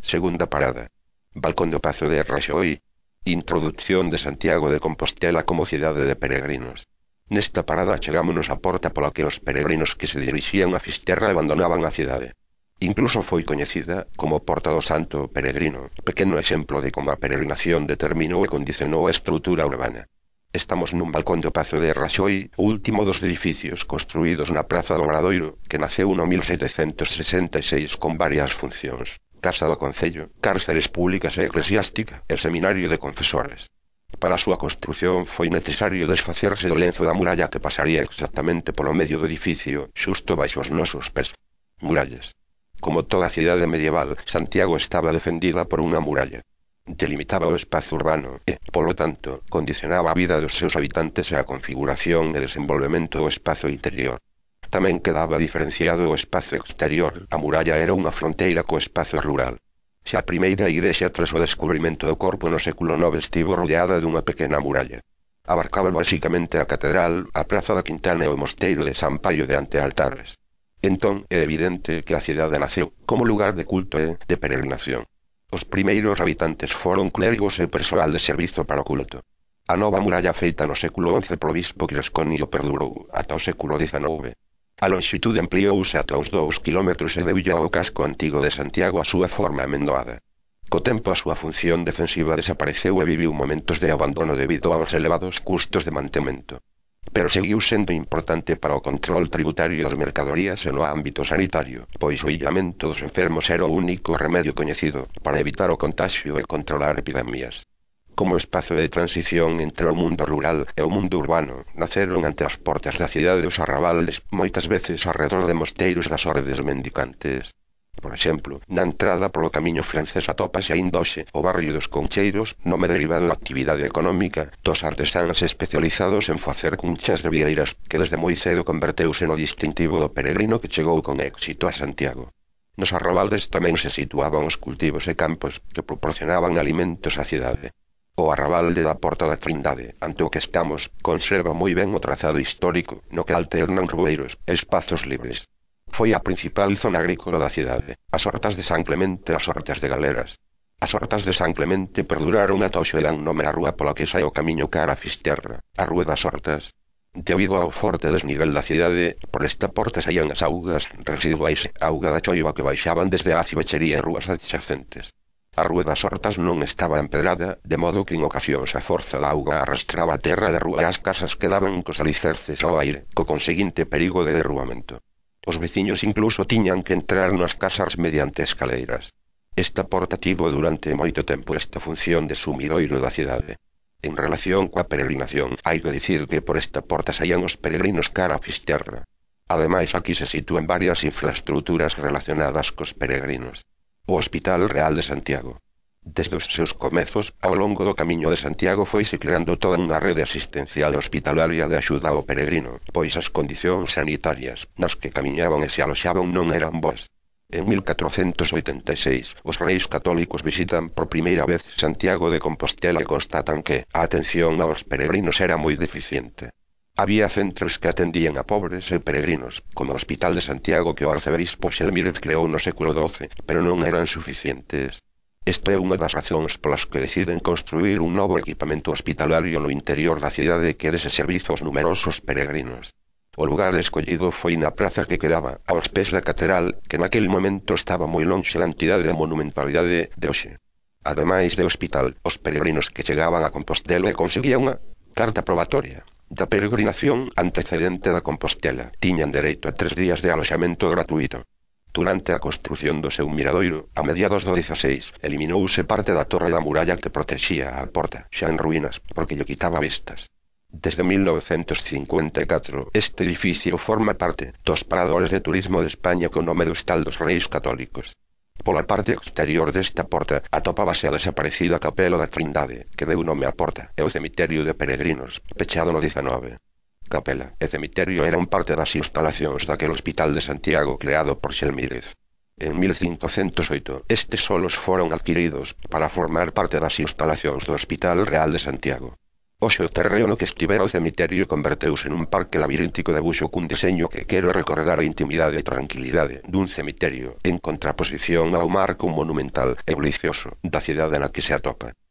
Segunda parada. Balcón do Pazo de Raxoi. Introducción de Santiago de Compostela como cidade de peregrinos. Nesta parada chegámonos á porta pola que os peregrinos que se dirixían a Fisterra abandonaban a cidade. Incluso foi coñecida como Porta do Santo Peregrino, pequeno exemplo de como a peregrinación determinou e condicionou a estrutura urbana. Estamos nun balcón do Pazo de Raxoi, o último dos edificios construídos na Praza do Obradoiro, que naceu no 1766 con varias funcións: Casa do Concello, cárceres públicas e eclesiástica e seminario de confesores. Para a súa construción foi necesario desfacerse do lenzo da muralla que pasaría exactamente polo medio do edificio, xusto baixo os nosos pés. Murallas. Como toda cidade medieval, Santiago estaba defendida por unha muralla. Delimitaba o espazo urbano e, polo tanto, condicionaba a vida dos seus habitantes e a configuración e desenvolvemento do espazo interior. Tamén quedaba diferenciado o espazo exterior. A muralla era unha fronteira co espazo rural. Xa a primeira igrexa tras o descubrimento do corpo no século IX estivo rodeada dunha pequena muralla. Abarcaba basicamente a catedral, a praza da Quintana e o mosteiro de San Paio de Antealtares. Entón é evidente que a cidade naceu como lugar de culto e de peregrinación. Os primeiros habitantes foron clérigos e persoal de servizo para o culto. A nova muralla feita no século XI polo bispo Cresconio perdurou ata o século XIX. A lonxitude ampliouse ata os 2 quilómetros e deulle ao casco antigo de Santiago a súa forma amendoada. Co tempo a súa función defensiva desapareceu e viviu momentos de abandono debido aos elevados custos de mantemento. Pero seguiu sendo importante para o control tributario das mercadorías e no ámbito sanitario, pois o illamento dos enfermos era o único remedio coñecido para evitar o contaxio e controlar epidemias. Como espazo de transición entre o mundo rural e o mundo urbano, naceron ante as portas da cidade os arrabaldes, moitas veces arredor de mosteiros das ordes mendicantes. Por exemplo, na entrada polo camiño francés atópase aínda hoxe o barrio dos Concheiros, nome derivado da actividade económica dos artesáns especializados en facer cunchas de vieiras, que desde moi cedo converteuse no distintivo do peregrino que chegou con éxito a Santiago. Nos arrabaldes tamén se situaban os cultivos e campos que proporcionaban alimentos á cidade. O arrabalde da Porta da Trindade, ante o que estamos, conserva moi ben o trazado histórico, no que alternan rueiros e espazos libres. Foi a principal zona agrícola da cidade. As hortas de San Clemente e as hortas de Galeras. As hortas de San Clemente perduraron ata hoxe e dan nome á rúa pola que sae o camiño cara a Fisterra, a Rúa das Hortas. Debido ao forte desnivel da cidade, por esta porta saían as augas residuais e auga da choiva que baixaban desde a cibechería e rúas adxacentes. A Rúa das Hortas non estaba empedrada, de modo que en ocasións a forza da auga arrastraba a terra de rúa e as casas quedaban cos alicerces ao aire, co conseguinte perigo de derrubamento. Os veciños incluso tiñan que entrar nas casas mediante escaleiras. Esta porta tivo durante moito tempo esta función de sumidoiro da cidade. En relación coa peregrinación, hai que dicir que por esta porta saían os peregrinos cara a Fisterra. Ademais, aquí se sitúan varias infraestructuras relacionadas cos peregrinos. O Hospital Real de Santiago. Desde os seus comezos, ao longo do Camiño de Santiago foise creando toda unha rede asistencial hospitalaria de axuda ao peregrino, pois as condicións sanitarias nas que camiñaban e se aloxaban non eran boas. En 1486, os reis católicos visitan por primeira vez Santiago de Compostela e constatan que a atención aos peregrinos era moi deficiente. Había centros que atendían a pobres e peregrinos, como o Hospital de Santiago que o arcebispo Xelmírez creou no século XII, pero non eran suficientes. Esta é unha das razóns polas que deciden construír un novo equipamento hospitalario no interior da cidade que dese servizo aos numerosos peregrinos. O lugar escollido foi na praza que quedaba aos pés da catedral, que naquele momento estaba moi lonxe da entidade e monumentalidade de hoxe. Ademais de hospital, os peregrinos que chegaban a Compostela conseguían unha carta probatoria da peregrinación antecedente da Compostela. Tiñan dereito a 3 días de aloxamento gratuito. Durante a construción do seu miradoiro, a mediados do 16, eliminouse parte da torre da muralla que protexía a porta, xa en ruínas, porque lle quitaba vistas. Desde 1954, este edificio forma parte dos paradores de turismo de España co nome do Hostal dos Reis Católicos. Pola parte exterior desta porta atopábase a desaparecida Capela da Trindade, que deu nome á porta, e o cemiterio de peregrinos, pechado no 19. Capela e cemiterio eran parte das instalacións daquele Hospital de Santiago creado por Xelmírez. En 1508, estes solos foron adquiridos para formar parte das instalacións do Hospital Real de Santiago. Hoxe o terreo no que estivera o cemiterio converteuse nun parque labiríntico de buxo cun deseño que quero recordar a intimidade e tranquilidade dun cemiterio, en contraposición ao marco monumental e bullicioso da cidade na que se atopa.